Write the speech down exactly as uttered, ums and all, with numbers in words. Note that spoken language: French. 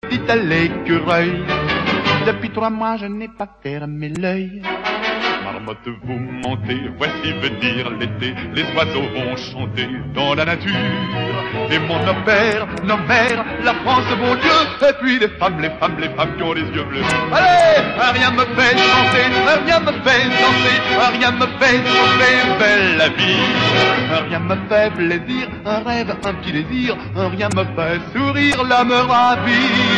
dit à l'écureuil. Depuis trois mois je n'ai pas fermé l'œil. Marmotte, vous montez, voici venir l'été. Les oiseaux vont chanter dans la nature. Et mon nos pères, nos mères, la France, mon Dieu. Et puis les femmes, les femmes, les femmes qui ont les yeux bleus. Allez, rien me fait chanter, rien me fait danser, rien me fait chanter, belle la vie. Rien me fait plaisir, un rêve, un petit désir, rien me fait sourire, l'âme ravie.